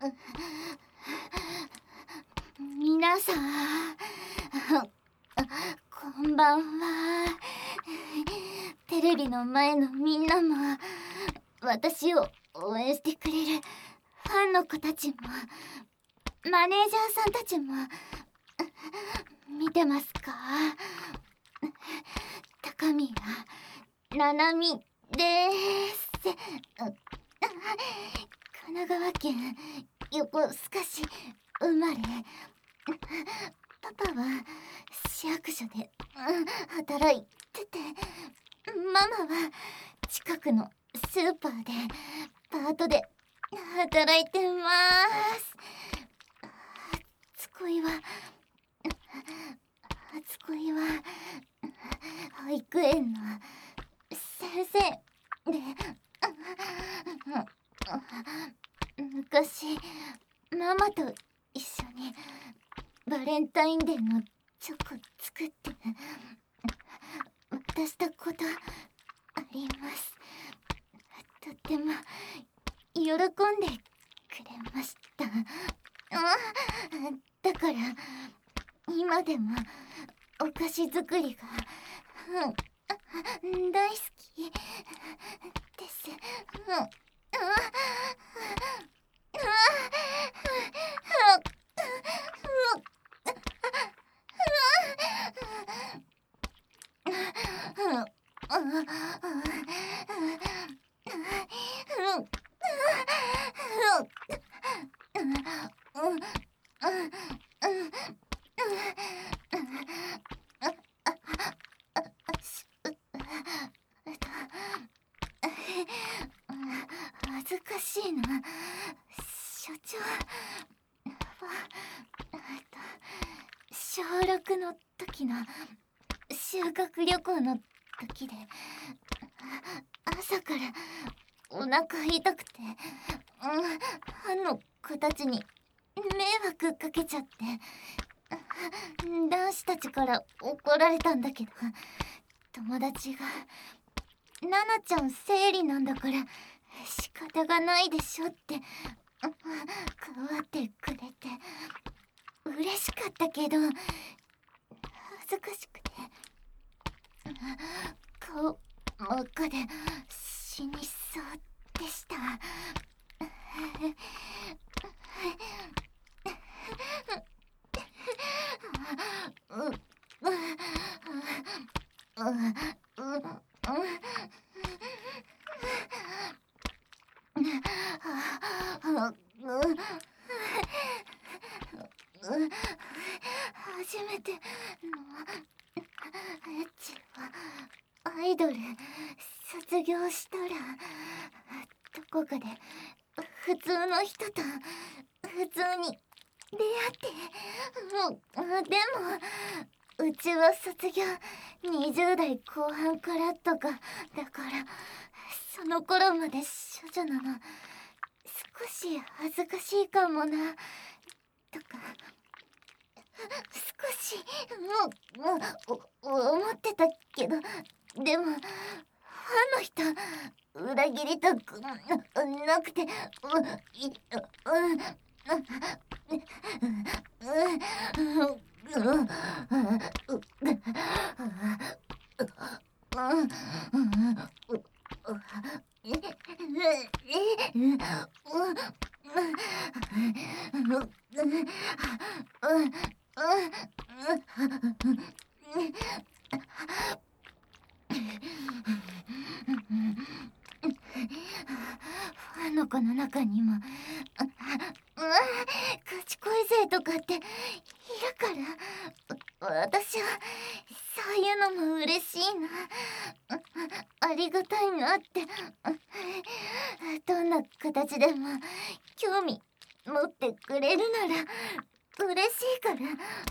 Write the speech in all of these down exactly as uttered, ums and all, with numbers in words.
皆さん、こんばんは。テレビの前のみんなも、私を応援してくれるファンの子たちも、マネージャーさんたちも見てますか？高宮ななみです。神奈川県横須賀市生まれ。パパは市役所で働いてて、ママは近くのスーパーでパートで働いてます。初恋は初恋は保育園の先生で、昔ママと一緒にバレンタインデーのチョコ作って渡したことあります。とっても喜んでくれました。だから今でもお菓子作りが大好きです。恥ずかしいな。所長は小ろくの時の修学旅行の時で、朝からお腹痛くて、ファンの子たちに迷惑かけちゃって、男子たちから怒られたんだけど、友達が「ナナちゃん生理なんだから仕方がないでしょ」ってかわってくれて嬉しかったけど、恥ずかしくて顔真っ赤で死にそうでした。初めてのエッチはアイドル卒業したらどこかで普通の人と普通に出会って、でもうちは卒業にじゅう代後半からとかだから、その頃まで処女なの少し恥ずかしいかもなとか少しもう思ってたけど、でもファンの人裏切りたくなくて、ういうんファンの子の中にも「口恋勢とかっているから、私はそういうのも嬉しいな、ありがたいなって、どんな形でも興味持ってくれるなら嬉しいから、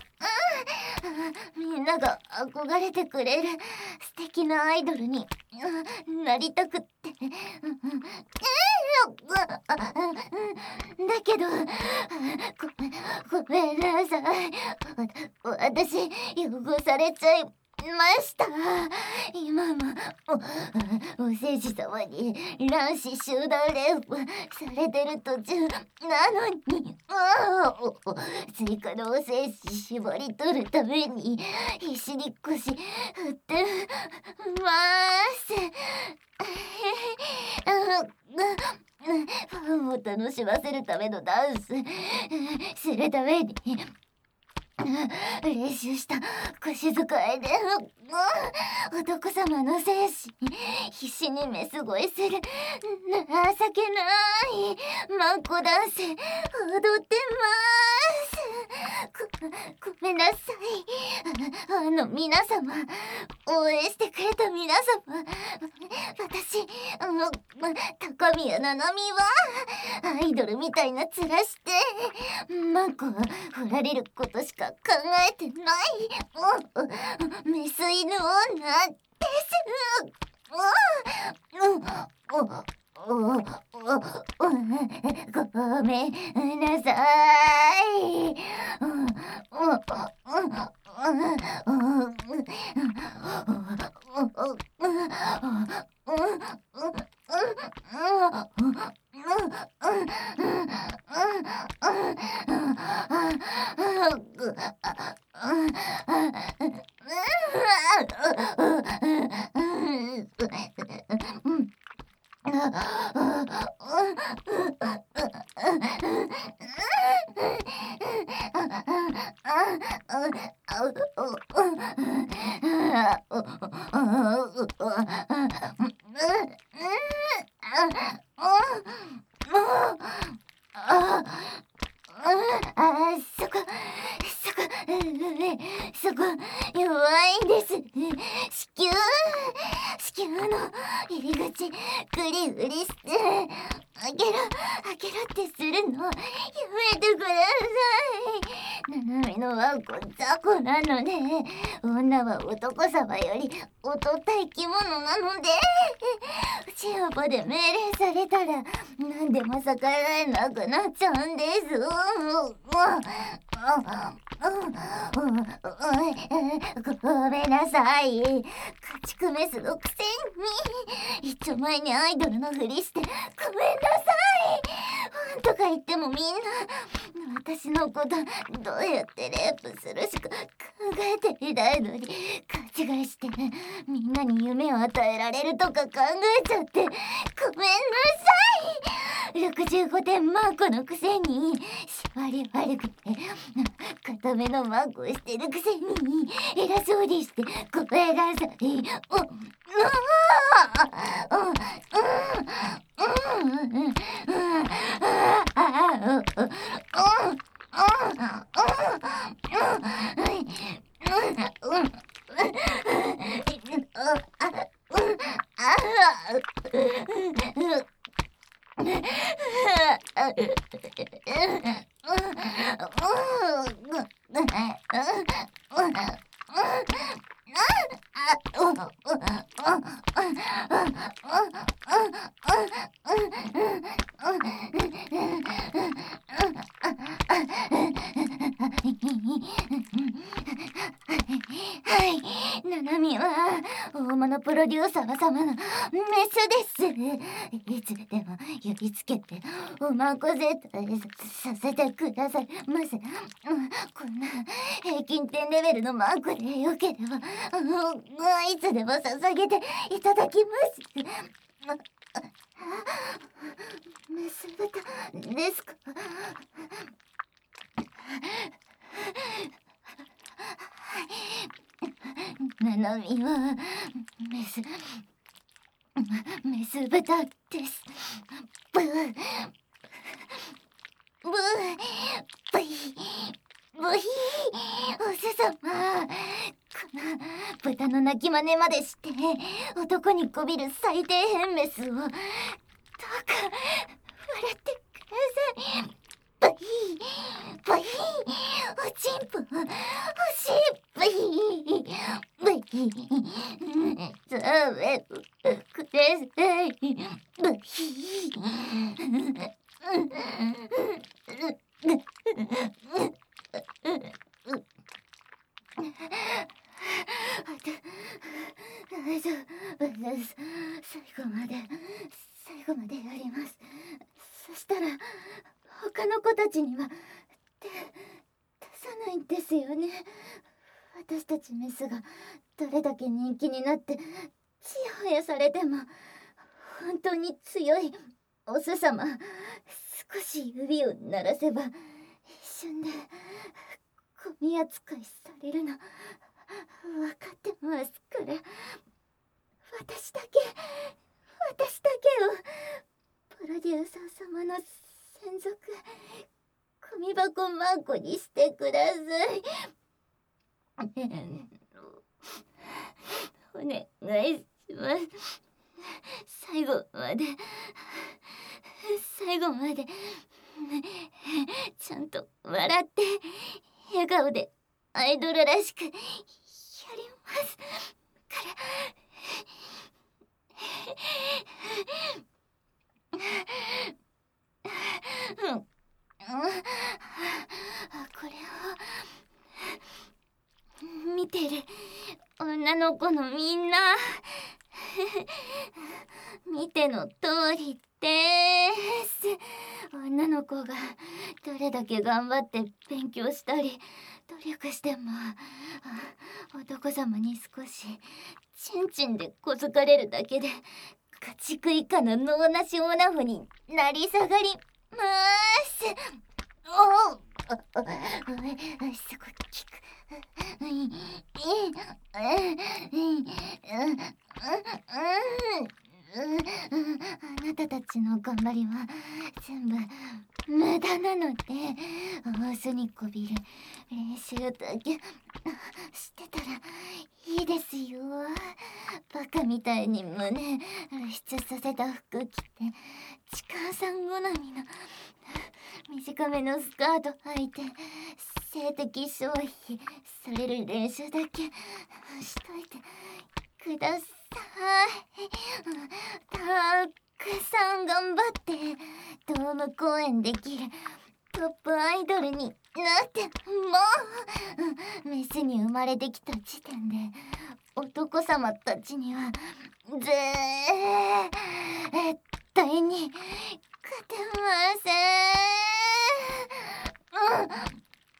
みんなが憧れてくれる素敵なアイドルになりたくって、だけどごめんごめんなさい、私汚されちゃいました。今もお、お聖子様に卵子集団レイプされてる途中なのに、あお追加のお精子絞り取るために必死に腰振ってます。ファンを楽しませるためのダンスするために練習した腰使いで男様の精子に必死にメス越えする情けないマンコダンス踊ってますご。ごめんなさい。あの皆様、応援してくれた皆様、私あの高宮ななみはアイドルみたいな面してマンコは振られることしか考えてないメス犬女ですごめんなさい。あ、そこ、そこ、そこ、弱いんです。子宮、子宮の入り口、グリグリして、開けろ、開けろってするの、やめてください。ななみのワンコ、雑魚なので、女は男様より劣った生き物なので、チアポで命令されたら、何でも逆らえなくなっちゃうんです。ごめんなさい。家畜メスのくせに一丁前にアイドルのふりしてごめんなさいとか言ってもみんな私のことどうやってレイプするしか考えていないのに勘違いしてみんなに夢を与えられるとか考えちゃってごめんなさい。ろくじゅうごてんマークのくせに縛り悪くて固めのマークをしてるくせに偉そうにしてごめんなさい。おうはい、ななみは大物プロデューサー様のメスです。いつでも呼びつけておまこぜさせてくださいませ。こんな平均点レベルのマークでよければいつでも捧げていただきます。メス豚ですか？ななみはメスメス豚です。ブーブーブヒブヒおsư様、この豚の鳴き真似までして男にこびる最低変メスをどうか笑ってください。ブヒブヒおちんぽおしっブヒブヒ食べてください。ブヒです最後まで最後までやります。そしたら他の子たちには手出さないんですよね。私たちメスがどれだけ人気になってちやほやされても本当に強いオス様少し指を鳴らせば一瞬でゴミ扱いされるの分かってますから、私だけ私だけをプロデューサー様の専属ゴミ箱マークにしてください。お願いします。最後まで最後までちゃんと笑って笑顔でアイドルらしくやりますからうん、これを見てる女の子のみんな見ての通りです。女の子がどれだけ頑張って勉強したり努力しても男様に少しチンチンで小づかれるだけで家畜以下の脳なしオナフになり下がります。おお、あああすごい効く。うんうんうんあなたたちの頑張りは全部無駄なので、オスにこびる練習だけしてたらいいですよ。バカみたいに胸露出させた服着てちかんさん好みの短めのスカート履いて性的消費される練習だけしといてください。たくさん頑張ってドーム公演できるトップアイドルになってもうメスに生まれてきた時点で男様たちには絶対に勝てません。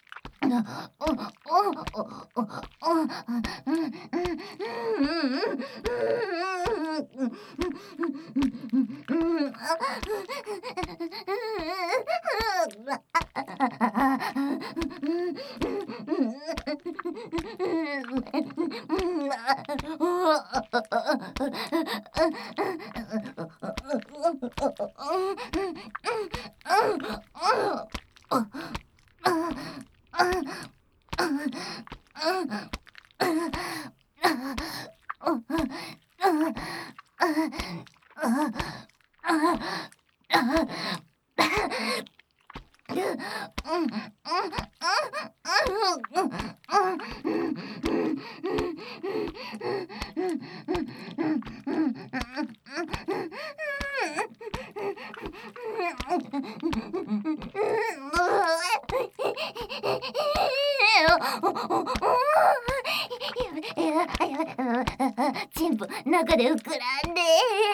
チンポ中で膨らんで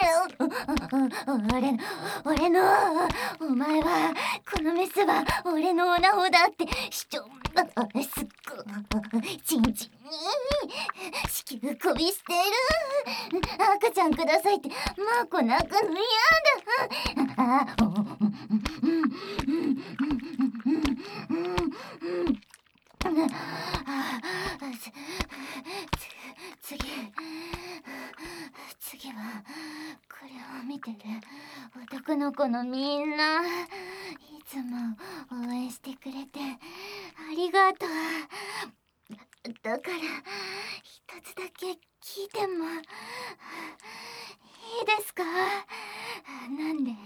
俺の俺のお前はこのメスは俺のオナホだって主張すっごチンチンに子宮こびしてる。赤ちゃんくださいってマーコ泣くのやだ。次次はこれを見てる男の子のみんないつも応援してくれてありがとう。だから一つだけ聞いてもいいですか？なんで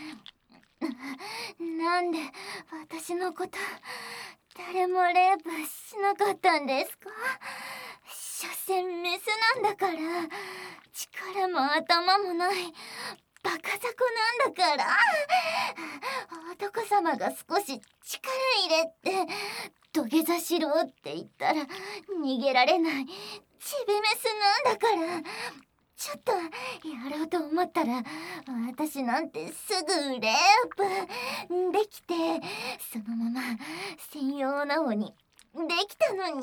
なんで私のこと誰もレイプしなかったんですか？所詮メスなんだから、力も頭もないバカ雑魚なんだから。男様が少し力入れて土下座しろって言ったら逃げられないチビメスなんだから。 ちょっとやろうと思ったら私なんてすぐレープできて、そのまま専用な方にできたのに、なん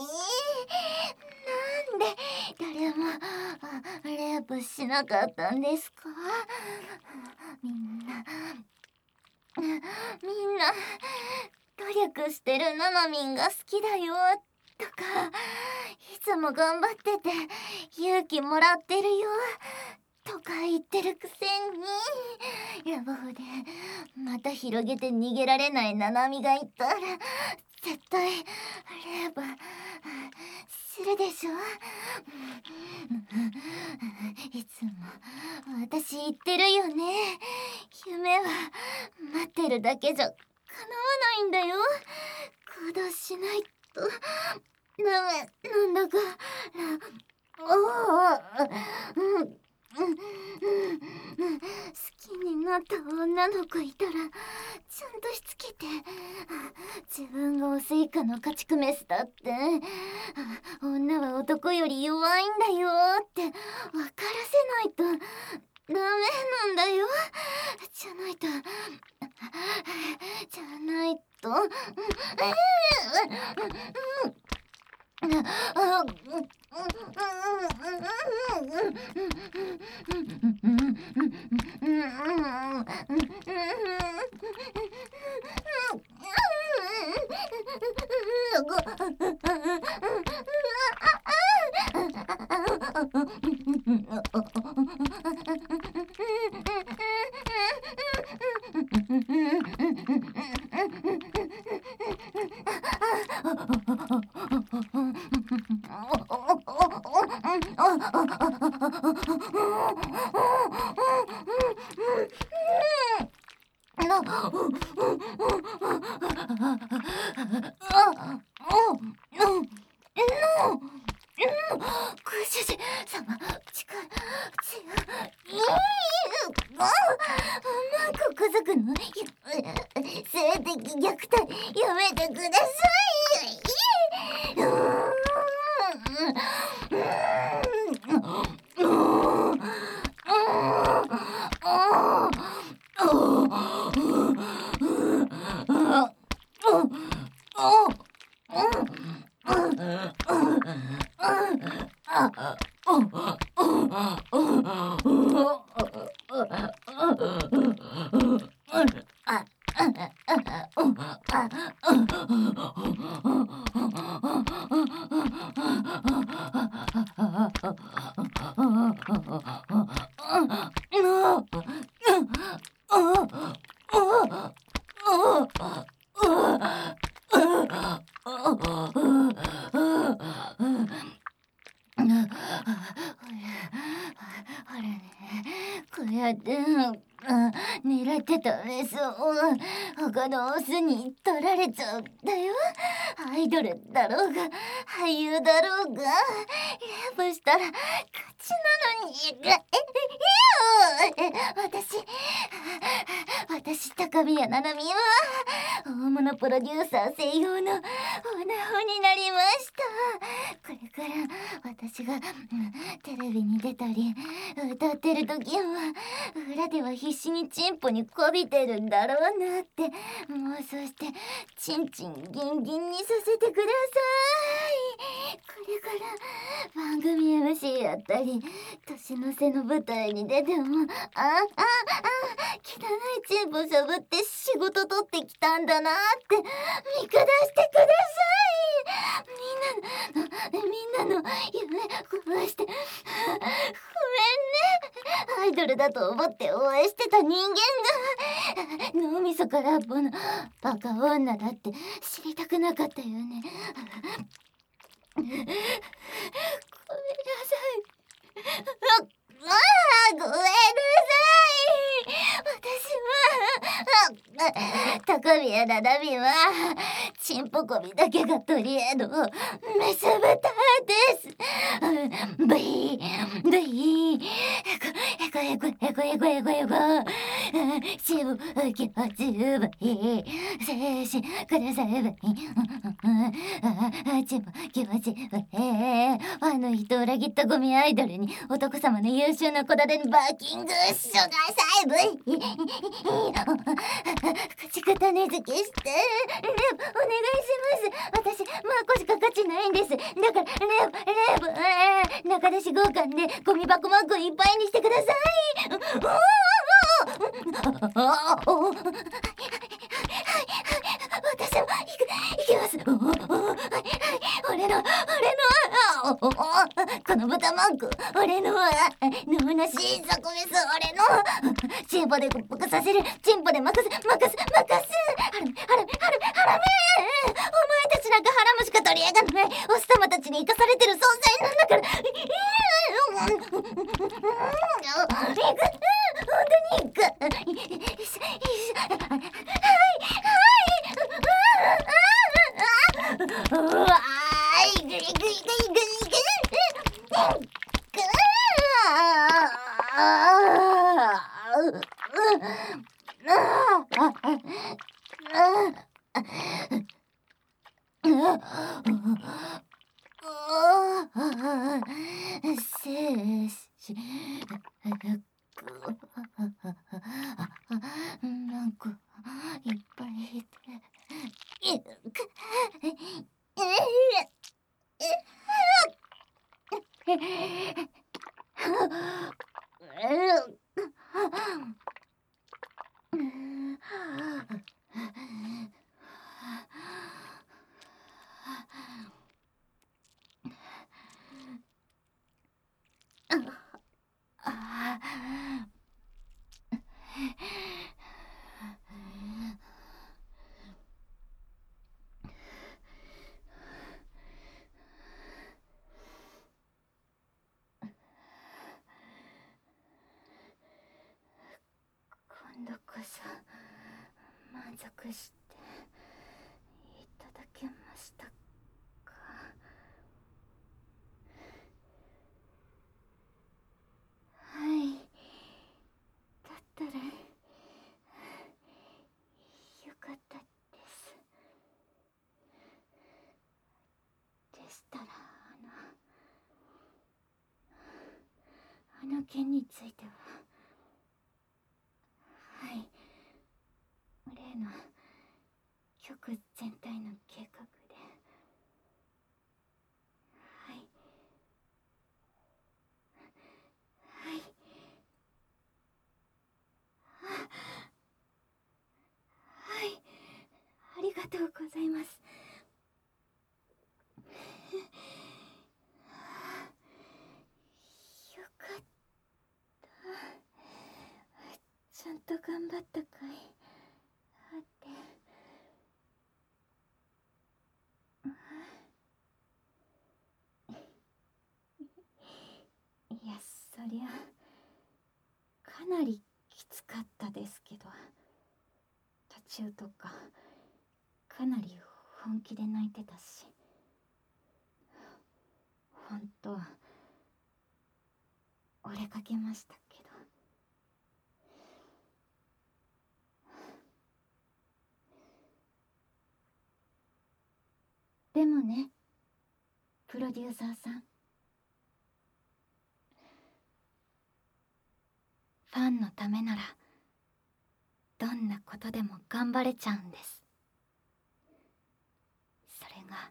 で誰もレープしなかったんですか？みんなみんな努力してるななみんが好きだよとか、いつも頑張ってて勇気もらってるよとか言ってるくせに、ラブホでまた広げて逃げられないななみがいたら絶対レープするでしょ。いつも私言ってるよね。夢は待ってるだけじゃ叶わないんだよ。行動しないとダメなんだから。おお、うんうん、好きになった女の子いたらちゃんとしつけて、自分がオス以下の家畜メスだって、女は男より弱いんだよって分からせないとダメなんだよ。じゃないとじゃないとご主人様、近い、違う、いい、マンコ家族の性的虐待やめてください。ほらね、こうやって狙ってたメスを他のオスに取られちゃうんだよ。アイドルだろうが俳優だろうがレイプしたら勝ちなのに。え私私高宮ななみは大物プロデューサー専用のオナホになりました。これから私が、うん、テレビに出たり歌ってる時は裏では必死にチンポにこびてるんだろうなって妄想してチンチンギンギンにさせてください。これから番組 エムシー やったり年の瀬の舞台に出てもあああ汚いチンポしゃぶって仕事取ってきたんだなって見下してください。みんなのみんなの夢壊してごめんね。アイドルだと思って応援してた人間が脳みそ空っぽのバカ女だって知りたくなかったよね。ごめんなさい。ああ、ごめんなさい。私は高宮ななみはチンポコビだけが取り柄のメス豚です。ブイブイへこへこえぐえぐえぐえぐえぐしぶきはつばい精神くださいばいちぶきはつばいあの人を裏切ったゴミアイドルに男様の優秀な子だてにバーキングッシュがさいぶい口方根付けしてレブお願いします私マーコしか勝ちないんですだからレブレブえー、中出し豪華でゴミ箱マークいっぱいにしてください私も行く行きます俺の俺のこの豚マーク俺のぬなしいザコメス俺のチンポでグッポクさせるチンポで任す任す任すハラメハラメハラメハラメお前たちなんかハラムしか取りやがんないおス様たちに生かされてる存在なんだから行く本当に行くうわーいぐいぐいぐいぐいぐいなんかいっぱいいて今度こそ満足していただけましたか。はいだったらよかったですでしたらあのあの件についてははい例の局全体の計画ではいはいはいありがとうございますよかったちゃんと頑張ったかいあっていやそりゃかなりきつかったですけど途中とかかなり本気で泣いてたしほんと折れかけましたけどでもねプロデューサーさんファンのためならどんなことでも頑張れちゃうんですそれが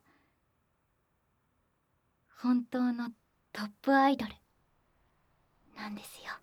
本当のトップアイドルなんですよ